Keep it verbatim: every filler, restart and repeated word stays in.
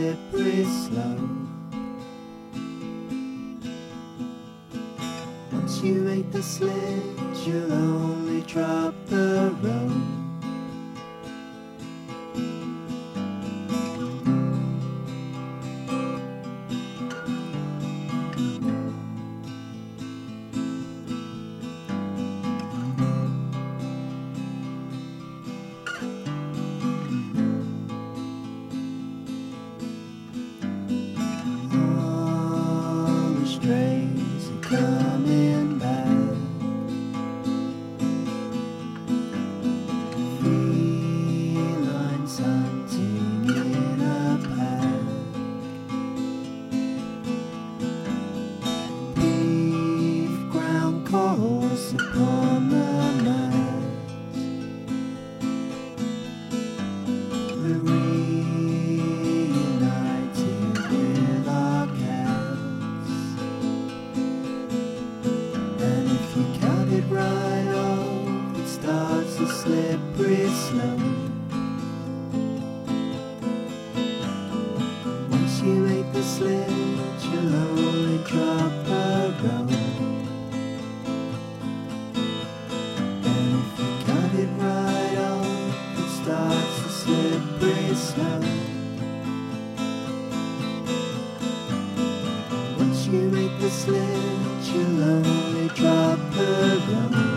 slippery slope. Once you make the slip, you'll only drop the rope. Strays are coming back. Felines hunting in a pack. Beef ground course upon the mat. We're reunited with our cats. You count it right off, it starts a slippery slope. Once you make the slip, you'll only drop the rope. And if you count it right off, it starts a slippery slope. Once you make the slip, you'll only drop the rope.